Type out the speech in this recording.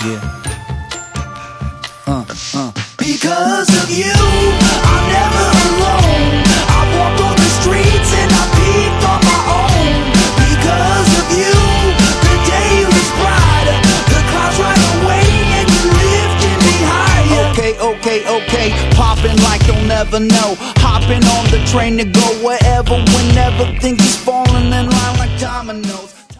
Yeah. Because of you, I'm never alone. I walk on the streets and I peep on my own. Because of you, the day looks brighter. The clouds ride away and you lifting me higher. Okay, popping like you'll never know. Hopping on the train to go wherever, whenever. Things is falling in line like dominoes.